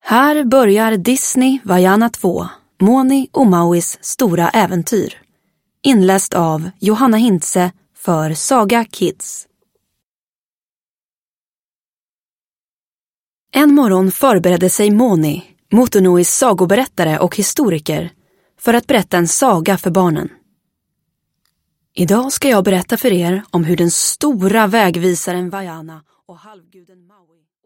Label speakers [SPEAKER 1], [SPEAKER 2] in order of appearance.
[SPEAKER 1] Här börjar Disney Vaiana 2, Moni och Mauis stora äventyr. Inläst av Johanna Hintze för Saga Kids. En morgon förberedde sig Moni, Motonois sagoberättare och historiker, för att berätta en saga för barnen. Idag ska jag berätta för er om hur den stora vägvisaren Vaiana och halvguden Maui